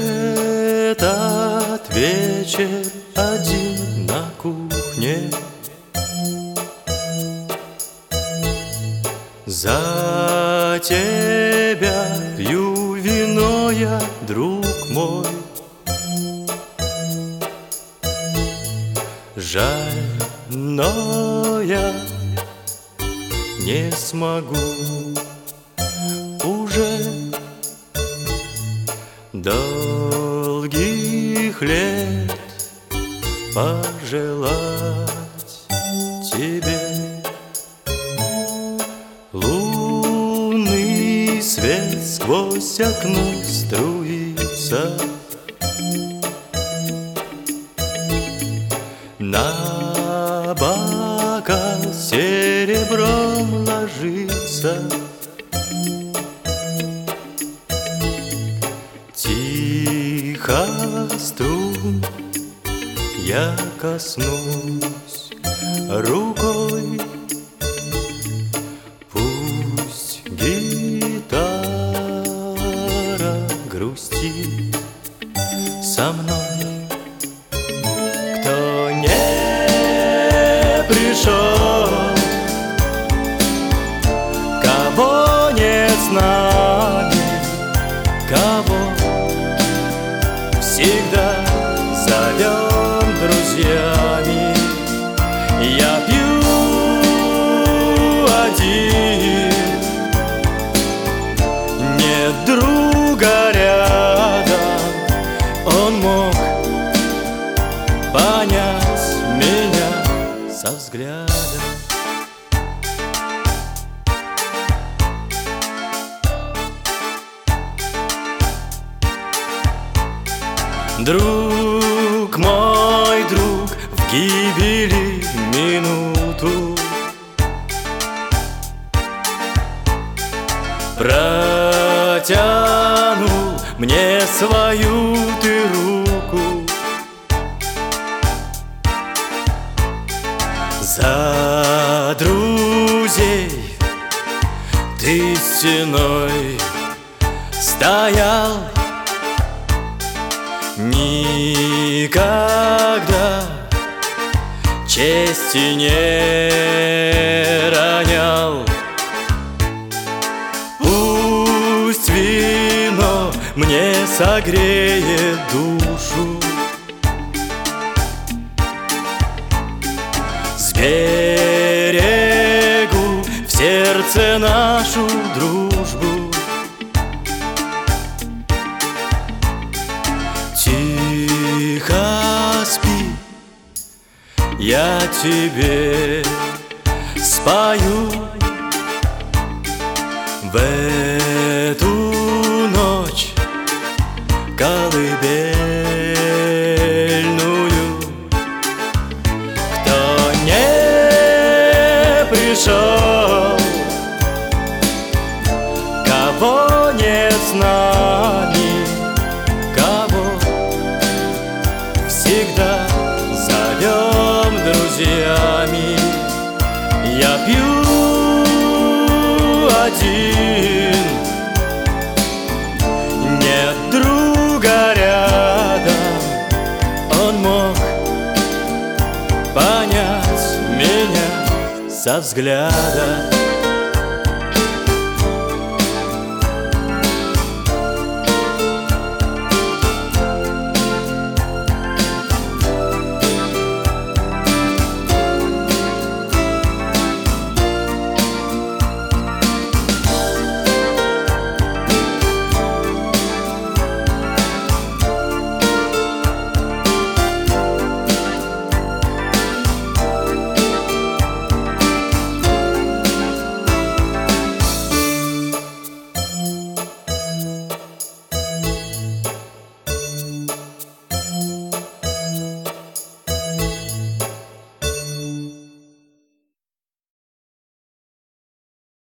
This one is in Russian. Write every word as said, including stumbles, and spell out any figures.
этот вечер один на кухне. За тебя пью вино я, друг мой. Жаль, но я не смогу уже долгих лет пожелать тебе. Лунный свет сквозь окно струится, на бокал серебром ложится. Тихо струн я коснусь рукой, пусть гитара грустит со мной. Кто не пришел, кого нет с нами, кого всегда зовем друзьями. Я пью один, нет друга рядом. Он мог понять меня со взгляда. Друг мой, друг, в гибели минуту протянул мне свою ты руку. За друзей ты стеной стоял, никогда чести не ронял. Пусть вино мне согреет душу, сберегу в сердце нашу дружбу. Тихо спи, я тебе спою в эту ночь колыбельную. Кто не пришел, кого нет с нами, кого всегда зовем друзьями. Я пью один, нет друга рядом. Он мог понять меня со взгляда.